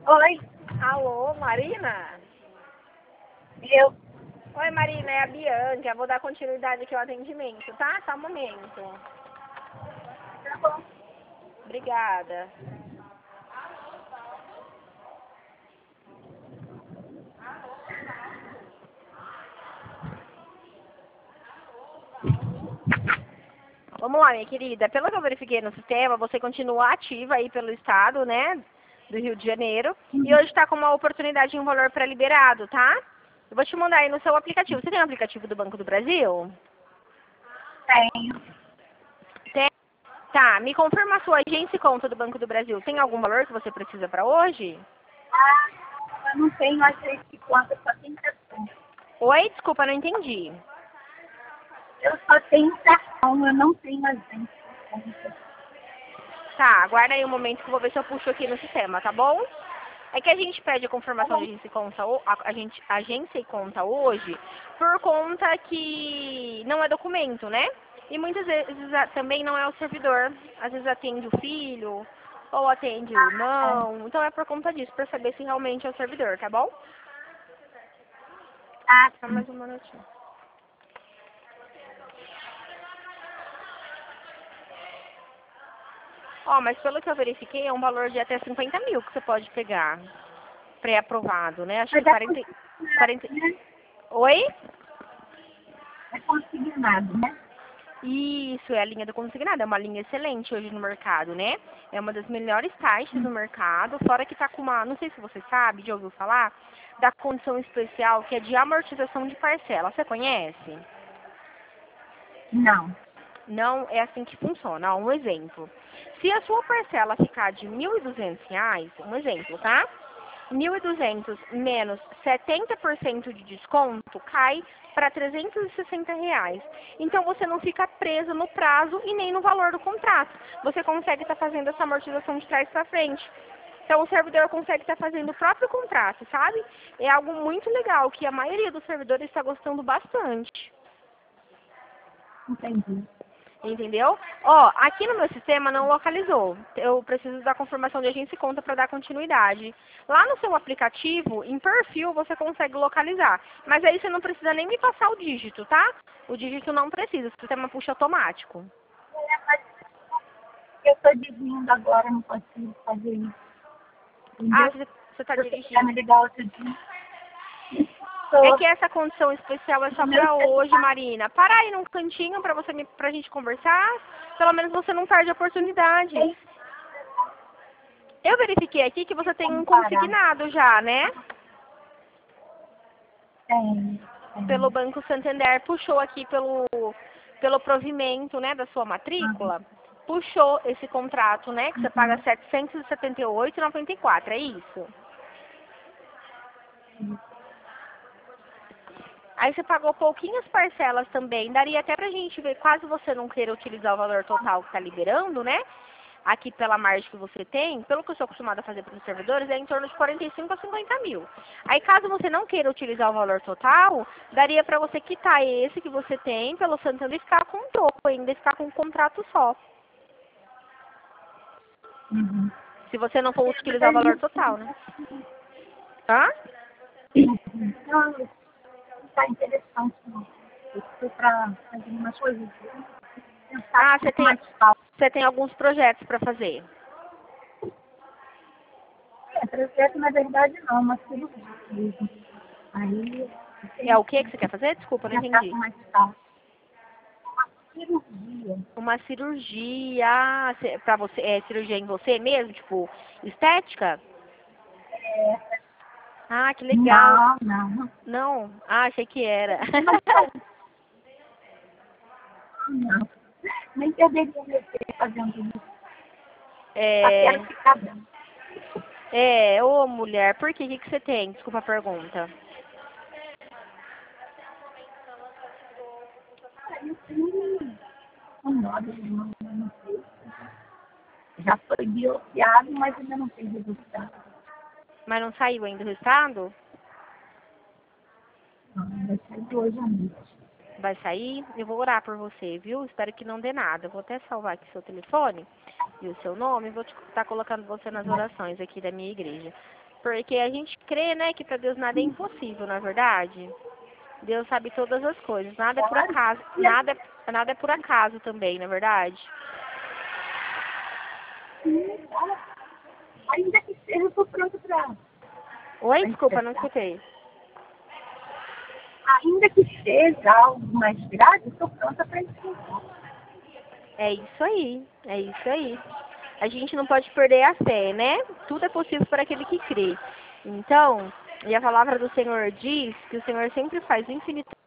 Oi, Alô, Marina? eu. Oi, Marina, é a Bianca. Eu vou dar continuidade aqui ao atendimento, tá? Só um momento. Tá bom. Obrigada. Vamos lá, minha querida. Pelo que eu verifiquei no sistema, você continua ativa aí pelo estado, né? Do Rio de Janeiro. E hoje está com uma oportunidade de um valor pré-liberado, tá? Eu vou te mandar aí no seu aplicativo. Você tem o aplicativo do Banco do Brasil? Tenho. Tem. Tá, me confirma a sua agência e conta do Banco do Brasil. Tem algum valor que você precisa para hoje? Ah, eu não tenho agência de conta, só tenho cartão. Oi, desculpa, não entendi. Eu só tenho cartão, eu não tenho agência de conta. Tá, aguarda aí um momento que eu vou ver se eu puxo aqui no sistema, tá bom? É que a gente pede a Tá confirmação de bom. agência e conta, agência e conta hoje por conta que não é documento, né? E muitas vezes também não é o servidor. Às vezes atende o filho ou atende o irmão. Então é por conta disso, pra saber se realmente é o servidor, tá bom? Ah, Só sim. mais um minutinho. Ó, mas pelo que eu verifiquei, é um valor de até 50 mil que você pode pegar. Pré-aprovado, né? Acho que Mas é 40, consignado, 40... né? Oi? É consignado, né? Isso, é a linha do consignado, é uma linha excelente hoje no mercado, né? É uma das melhores taxas do mercado, fora que tá com uma, não sei se você sabe, já ouviu falar, da condição especial que é de amortização de parcela. Você conhece? Não. Não é assim que funciona. Ó, um exemplo. Se a sua parcela ficar de R$ 1.200, um exemplo, tá? 1.200 menos 70% de desconto cai para R$ 360. Então você não fica preso no prazo e nem no valor do contrato. Você consegue estar fazendo essa amortização de trás para frente. Então o servidor consegue estar fazendo o próprio contrato, sabe? É algo muito legal que a maioria dos servidores está gostando bastante. Entendi. Entendeu? Ó, aqui no meu sistema não localizou. Eu preciso da confirmação de agência e conta para dar continuidade. Lá no seu aplicativo, em perfil, você consegue localizar. Mas aí você não precisa nem me passar o dígito, tá? O dígito não precisa, o sistema puxa automático. É, mas eu estou dirigindo agora, não consigo fazer isso. Ah, Entendeu? você está Se você quiser dirigindo. me ligar outro dia, É estou que essa condição especial é só no meu para hoje, celular. Marina. Para aí num cantinho pra gente conversar. Pelo menos você não perde a oportunidade. Tem Eu verifiquei aqui que você tem um como parar. consignado já, né? Pelo Tem. Banco Santander, puxou aqui pelo provimento, né, da sua Uhum. matrícula, puxou esse contrato, né, que você paga Uhum. R$ 778,94, é isso? Aí você pagou pouquinhas parcelas também, daria até pra gente ver, caso você não queira utilizar o valor total que está liberando, né, aqui pela margem que você tem, pelo que eu sou acostumada a fazer para os servidores, é em torno de 45 a 50 mil. Aí caso você não queira utilizar o valor total, daria para você quitar esse que você tem pelo Santander e ficar com um troco ainda, e ficar com um contrato só. Uhum. Se você não for É, mas utilizar o aí valor total, né? Hã? não está interessante, não. Eu fui para fazer umas coisas, pensar Ah, com mais calma. você tem alguns projetos para fazer. É, projeto, na verdade, não, uma cirurgia mesmo. Aí, eu É tenho o que que que você quer fazer? Desculpa, não pensar com entendi. mais calma. Uma cirurgia. Uma cirurgia, para você, é cirurgia em você mesmo, tipo, estética? É, Ah, que legal. não, não. Não? Ah, achei que era. Mas, não. Nem perderia meu tempo fazendo isso. Só quero É, ficar bem. ô mulher, por quê? O que que você tem? Desculpa a pergunta. Aí eu tenho um nódulo, não sei. Já foi biopsiado, mas ainda não tem resultado. Mas não saiu ainda o resultado? Não, vai sair hoje à noite. Vai sair? Eu vou orar por você, viu? Espero que não dê nada. Eu vou até salvar aqui seu telefone e o seu nome. E vou estar colocando você nas orações aqui da minha igreja. Porque a gente crê, né, que para Deus nada é impossível, na verdade. Deus sabe todas as coisas, nada é por acaso, nada é por acaso também, na é verdade. Sim, ainda que seja, eu estou pronta para... Oi, desculpa, não escutei. Ainda que seja algo mais grave, eu estou pronta para enfrentar. É isso aí, é isso aí. A gente não pode perder a fé, né? Tudo é possível para aquele que crê. Então, e a palavra do Senhor diz que o Senhor sempre faz infinito